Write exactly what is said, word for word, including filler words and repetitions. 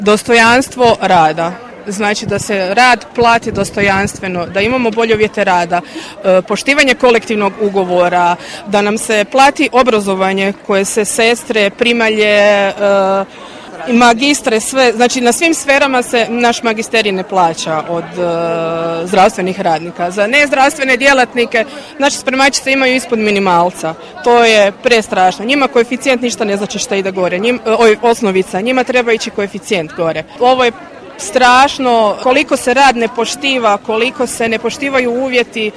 Dostojanstvo rada. Znači da se rad plati dostojanstveno, da imamo bolje uvjete rada, poštivanje kolektivnog ugovora, da nam se plati obrazovanje koje se sestre, primalje, magistre, sve, znači na svim sferama se naš magisterij ne plaća od uh, zdravstvenih radnika. Za nezdravstvene djelatnike, znači spremačice imaju ispod minimalca. To je prestrašno. Njima koeficijent ništa ne znači što ide gore. Njim, oj, osnovica, njima treba ići koeficijent gore. Ovo je strašno koliko se rad ne poštiva, koliko se ne poštivaju uvjeti